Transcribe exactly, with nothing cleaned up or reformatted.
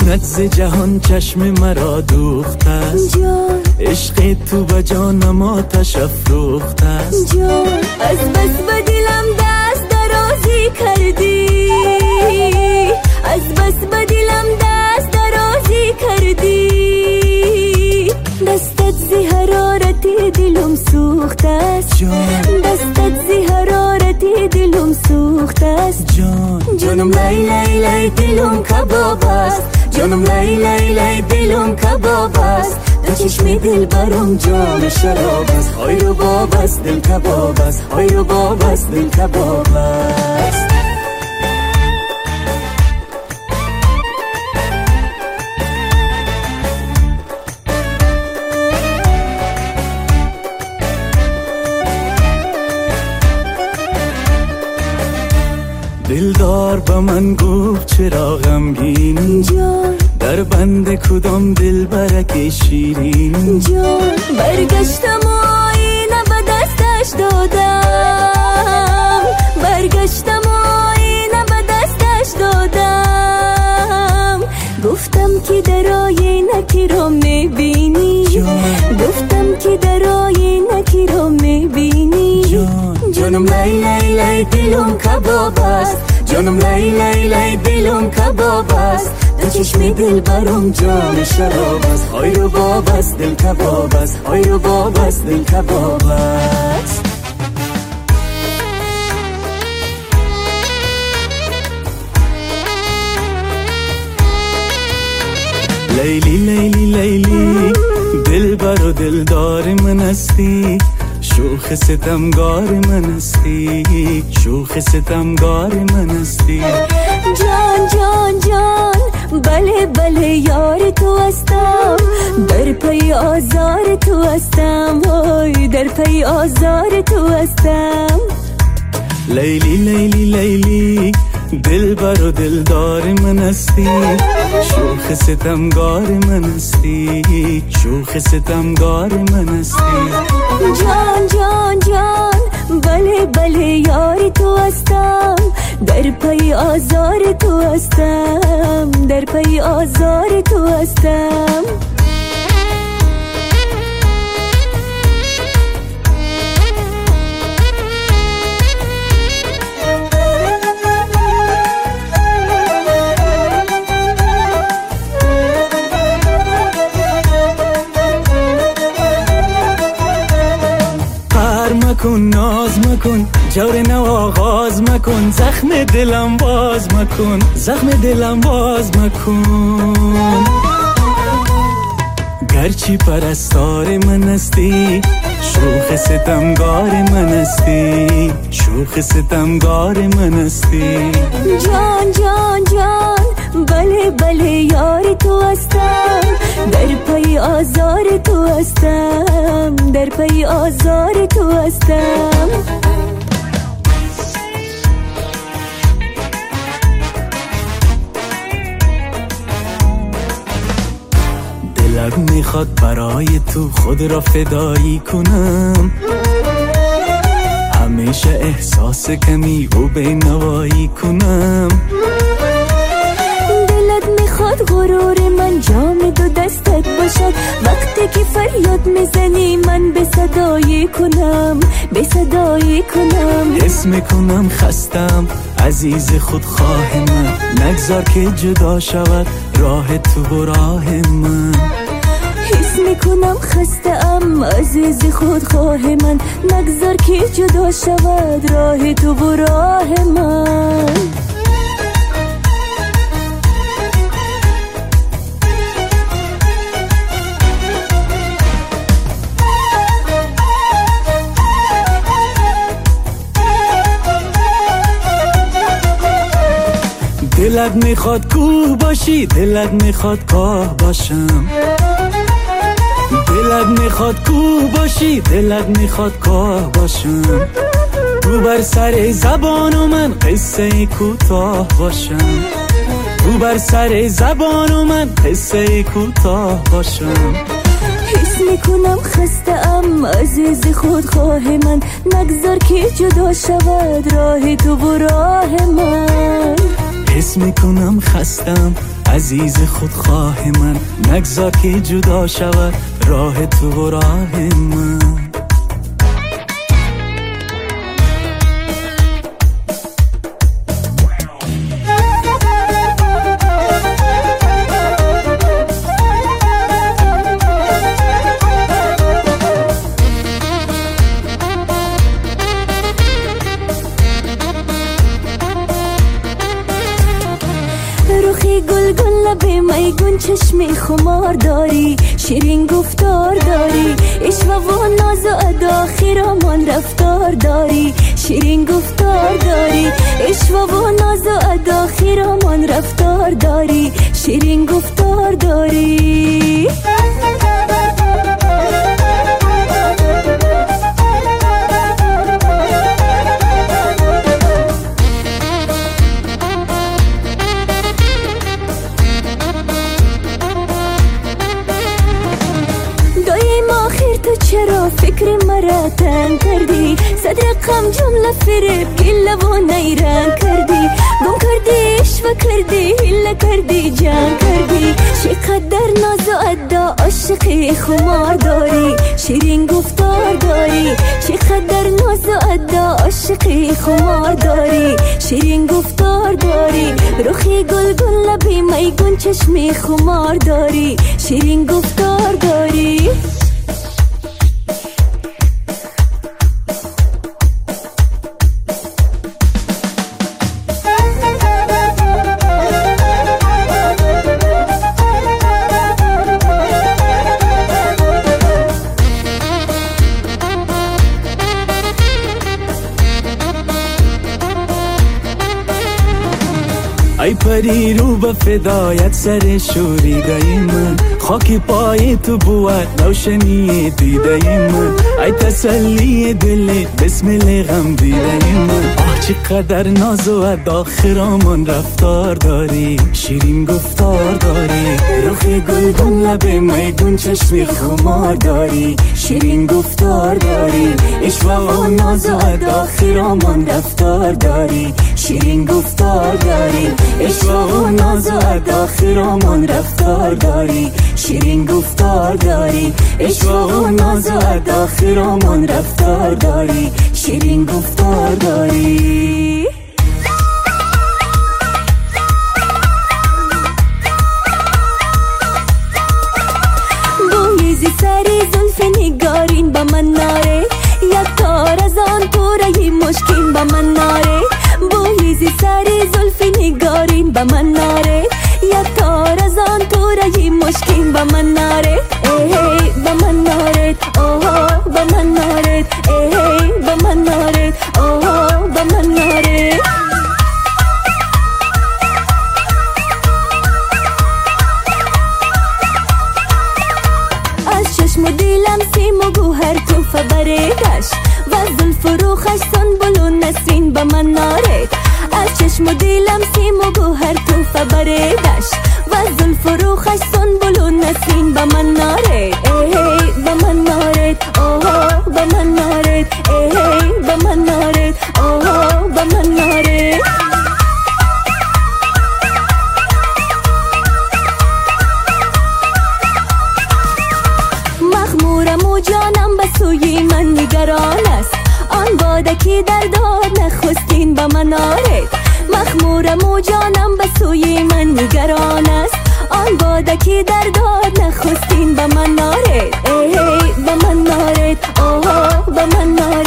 حسنت ز جهان چشم مرا دوخت است جان، عشق تو به جانم آتش افروخت است جان، از بس به دلم دست درازی کردی، از بس به دلم دست درازی کردی، دستت زی حرارت دلم سوخت است جان، دستت زی حرارت دلم سوخت است جان، جانم لای لای لای دلم کباب است، جانم لای لای لای دلم کباب است، دو چشم دل برم جام شراب است، آی رو باب است دل کباب است، آی رو باب است دل کباب است. دلدار به من گفت چرا غمگینی جان، در بند کدام دل برک شیرین جان، برگشتم و آینه به دستش دادم، برگشتم و آینه به دستش دادم، گفتم که در آینه کی رو میبینی، گفتم که در آینه کی رو میبینی، جان، جانم لای لای لای دلم کباب است، جانم لای لای لای دلم کباب است، دو چشم دل برم جام شراب است، آی رو باب است دل کباب است، آی رو باب است دل کباب است. لیلی لیلی لیلی دل بر و دلدار من هستی، شوخ ستمگار من هستی، شوخ ستمگار من هستی، جان جان جان، بله بله یار تو هستم، در پی آزار تو هستم، وای در پی آزار تو هستم. لیلی لیلی لیلی دل بر و دلدار من هستی، شوخ ستمگار من هستی، شوخ ستمگار من هستی، جان جان جان، بله بله یار تو هستم، در پی آزار تو هستم، در پی آزار تو هستم. مکن ناز مکن جور نو آغاز مکن، زخم دلم باز مکن، زخم دلم باز مکن، گرچی پرستار من هستی، شوخ ستمگار من هستی، شوخ ستمگار من هستی، جان جان جان، بله بله یار تو هستم، در پی آزار تو هستم، در پی آزار تو هستم. دلم میخواد برای تو خود را فدایی کنم، همیشه احساس کمی و بینوایی کنم، دلت میخواد غرور من جام دو دستت باشد، وقتی که فریاد میزنی من به صدایی کنم، به صدایی کنم، حس میکنم خستم عزیز خودخواه من، نگذار که جدا شود راه تو و راه من، حس میکنم خستم عزیز خودخواه من، نگذار که جدا شود راه تو و راه من. دلت میخواد کوه باشی، دلت میخواد کاه باشم، دلت میخواد کوه باشی، دلت میخواد کاه باشم، تو بر سر زبان و من قصه کوتاه باشم، تو بر سر زبان و من قصه کوتاه باشم، حس میکنم خستم عزیز خودخواه من، نگذار که جدا شود راه تو و راه من، حس میکنم خستم عزیز خودخواه من، نگذار که جدا شود راه تو و راه من. روخی گل گل لب میگون چشمی خمار داری، شیرین گفتار داری، عشق و ناز و ادا خیرامان رفتار داری، شیرین گفتار داری، عشق و ناز و ادا خیرامان رفتار داری، شیرین گفتار داری. تو چرا فکر مرا تنگ کردی؟ صد رقم جمله فریب گله و نیرنگ کردی، گم کردی عشق کردی هله کردی جنگ کردی، چقدر ناز و ادا عاشقی خمار داری، شیرین گفتار داری، چقدر ناز و ادا عاشقی خمار داری، شیرین گفتار داری. روخی گل گل لبی میگون چشمی خمار داری، شیرین گفتار داری. ای پری رو به فدایت سر شوریده من، خاک پای تو بود روشنی دیده من، ای تسلی دل بسمل غم دیده من. آه چقدر ناز و ادا خرامان رفتار داری، شیرین گفتار داری، رخ گلگون لب میگون چشمی خمار داری، شیرین گفتار داری، عشق و ناز و ادا خرامان رفتار داری، شیرین گفتار داری، عشق و ناز و ادا خرامان رفتار داری، شیرین گفتار داری، عشق و ناز و ادا خرامان رفتار داری، شیرین گفتار داری. بویزی سری زلف نگارین با من ناره، یک تار از آن پورهی مشکین با من ناره، بویزی سری زلف نگارین با من ناره، یک تار از آن پورهی مشکین با من ناره، ای با من ناره، اوه با من ناره، ای با من ناره، اوه با من ناره. از چشم و دیلم سیم و گوهر تو فبریدش، و زلف و روخش سنبل و نسرین با من ناره، از چشم و دیلم سیم و گوهر تو فبریدش، و زلف و روخش سنبل و نسرین با من ناره، ای با من ناره، اوه با من ناره، ای با من ناره، اوه با من ناره. مخمورم و جانم به سوی من نگران است، آن باده که در داد نخستین با من آرد، مخمورم و جانم به سوی من نگران است، آن باده که در داد نخستین با من آرد، ای با من آرد، اوه با من آرد.